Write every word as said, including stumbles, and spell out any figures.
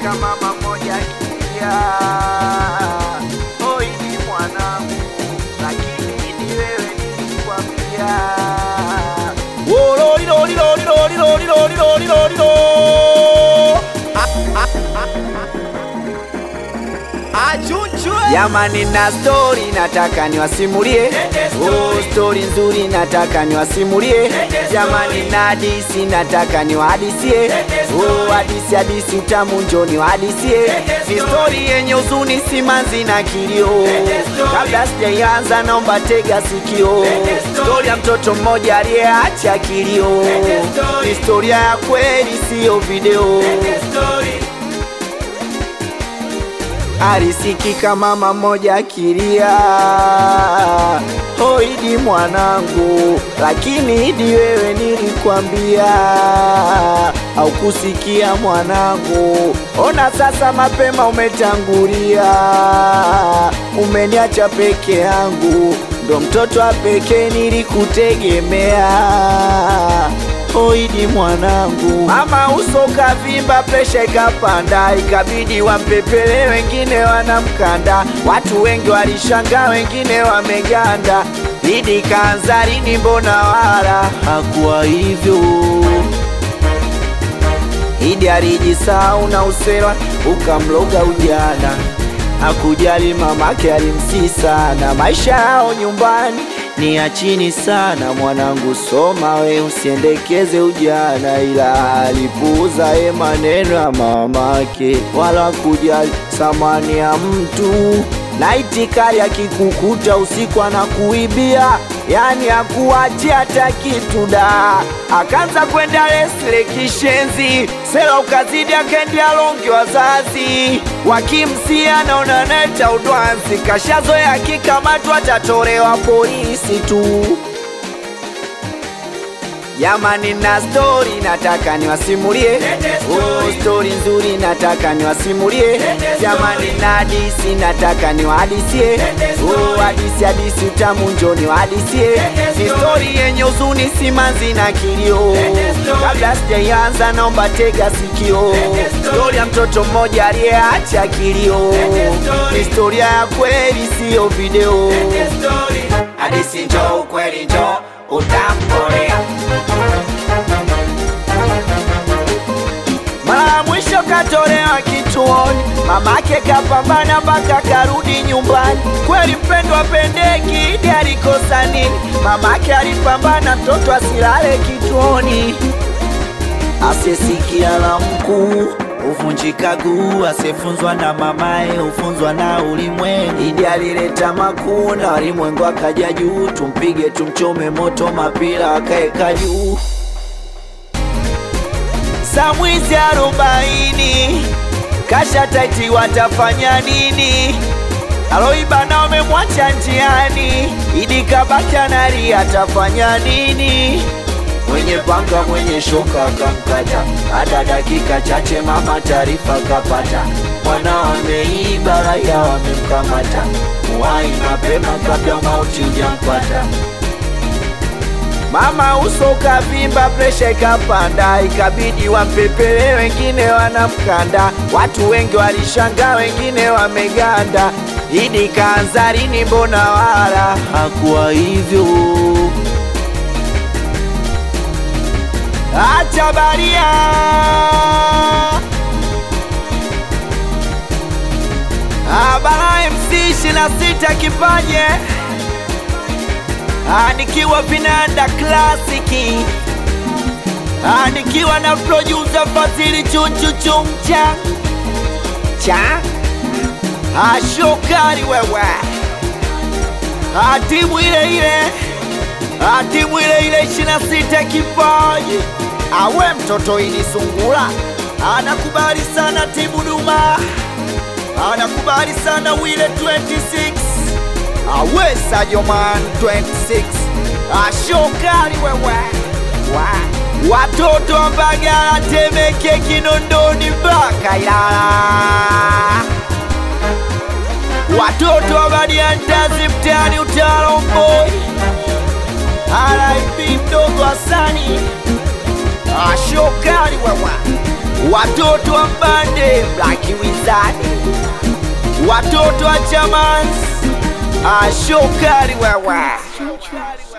Asikika mama moja kia hoi ni mwanangu, lakini ni wewe nilikwambia. Oh lori lori lori lori lori lori lori lori lori Jamani na story nataka niwasimulie. Oh story nzuri nataka niwasimulie. Jamani na hadisi nataka niwahadisie. Oh hadisi hadisi utamu njoo niwahadisie. Ni story yenye huzuni, simanzi na kilio. Kabla sijaanza naomba tega sikio. Story ya mtoto mmoja aliyeacha kilio. Ni story ya kweli sio video. Alisikika mama moja akilia, hoi Idi mwanangu, lakini Idi wewe nilikwambia, haukusikia mwanangu. Ona sasa mapema umetangulia, umeniacha peke yangu, ndo mtoto wa pekee nilikutegemea. Hoi Idi mwanangu, mama uso kavimba, presha ikapanda, ikabidi wampepele, wengine wanamkanda. Watu wengi walishangaa, wengine wameganda. Idi kaanza lini, mbona wala hakuwa hivyo? Idi alijisahau na usera ukamloga ujana, hakujali mamake alimsii sana. Maisha yao nyumbani ni ya chini sana, mwanangu soma we usiendekeze ujana. Ila alipuuza ye maneno ya mamake, wala kujali samani ya mtu. Na itikari akikukuta usiku anakuibia, yani hakuachia hata kitu da. Akaanza kwenda lesle kishenzi, sela ukazidi akaendea longi. Wazazi wakimsia naona neta udwanzi, kashazoea akikamatwa atatolewa polisi tu. Jamani na story nataka niwasimulie. Oh story nzuri nataka niwasimulie. Jamani na hadisi nataka niwahadisie. Oh hadisi hadisi utamu njoo niwahadisie. Ni story yenye huzuni, simanzi na kilio. Kabla sijaanza naomba tega sikio. Story ya mtoto mmoja aliyeacha kilio. Ni story ya kweli sio video. Hadisi njoo ukweli njoo utamkolea. Mara mwisho katolewa kituoni, mamake kapambana mpaka karudi nyumbani. Kweli mpendwa pendeki, Idi alikosa nini? Mamake alipambana mtoto asilale kituoni. Asiyesikia la mkuu uvunjika guu, asiyefunzwa na mamae ufunzwa na ulimwengu. Idi alileta makuu na walimwengu akaja juu, tumpige tumchome moto mapira akaeka juu. Samwizi arobaini kasha taiti, watafanya nini? Aloiba na wamemwacha njiani, Idi kabaki analia, atafanya nini? Mwenye panga mwenye shoka kamkata, hata dakika chache mama taarifa kapata. Mwana ameiba raia wamemkamata, muwai mapema kabla mauti hujampata. Mama uso kavimba, presha ikapanda, ikabidi wampepele, wengine wanamkanda. Watu wengi walishangaa, wengine wameganda. Idi kaanza lini, mbona wala hakuwa hivyo? Acha baria Abara M C ishirini na sita kipaje, nikiwa vinanda klasiki, nikiwa na producer Fazili chuchu chumcha cha ashokari wewe. Timu ile ile, timu ile ile ishirini na sita kipaje. Awe mtoto Idi Sungura anakubali sana, timu Duma anakubali sana, Wile twenty-six awe Sajo man twenty-six ashokari wewe. Wow. Watoto wa Mbagala, Temeke, Kinondoni mpaka Ilala, watoto wa Badiantazi mtaani Utawala Mboi, R I P mdogo Hasani ashokari wewe. watoto wa Mbande Black Wizard, watoto wa Chamans, ashokari wewe.